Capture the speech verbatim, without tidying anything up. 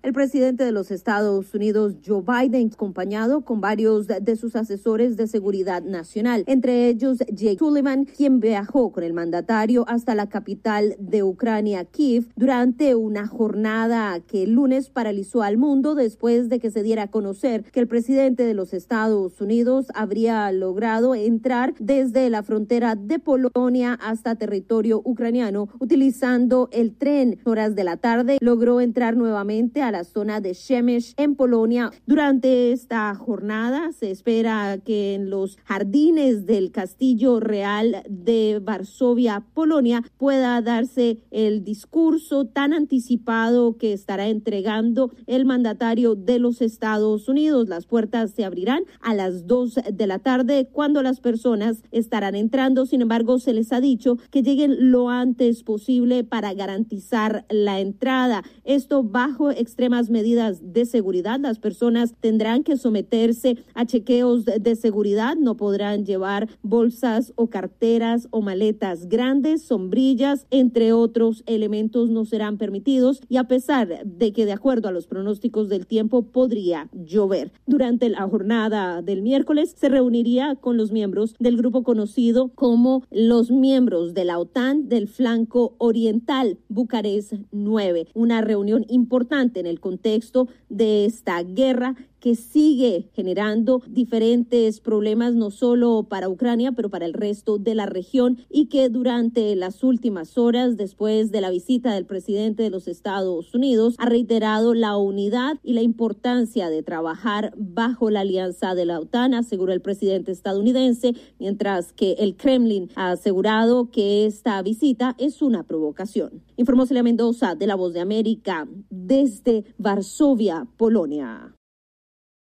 El presidente de los Estados Unidos, Joe Biden, acompañado con varios de sus asesores de seguridad nacional, entre ellos Jake Sullivan, quien viajó con el mandatario hasta la capital de Ucrania, Kiev, durante una jornada que el lunes paralizó al mundo después de que se diera a conocer que el presidente de los Estados Unidos habría logrado entrar desde la frontera de Polonia hasta territorio ucraniano utilizando el tren. Horas de la tarde logró entrar nuevamente a la zona de Przemyśl en Polonia. Durante esta jornada se espera que en los jardines del Castillo Real de Varsovia, Polonia, pueda darse el discurso tan anticipado que estará entregando el mandatario de los Estados Unidos. Las puertas se abrirán a las dos de la tarde cuando las personas estarán entrando. Sin embargo, se les ha dicho que lleguen lo antes posible para garantizar la entrada. Esto bajo extremas medidas de seguridad. Las personas tendrán que someterse a chequeos de seguridad, no podrán llevar bolsas o carteras o maletas grandes, sombrillas, entre otros elementos no serán permitidos, y a pesar de que de acuerdo a los pronósticos del tiempo podría llover. Durante la jornada del miércoles se reuniría con los miembros del grupo conocido como los miembros de la OTAN del flanco oriental, Bucarest nueve, una reunión importante en el contexto de esta guerra que sigue generando diferentes problemas no solo para Ucrania, pero para el resto de la región, y que durante las últimas horas, después de la visita del presidente de los Estados Unidos, ha reiterado la unidad y la importancia de trabajar bajo la alianza de la OTAN, aseguró el presidente estadounidense, mientras que el Kremlin ha asegurado que esta visita es una provocación. Informó Celia Mendoza de La Voz de América desde Varsovia, Polonia.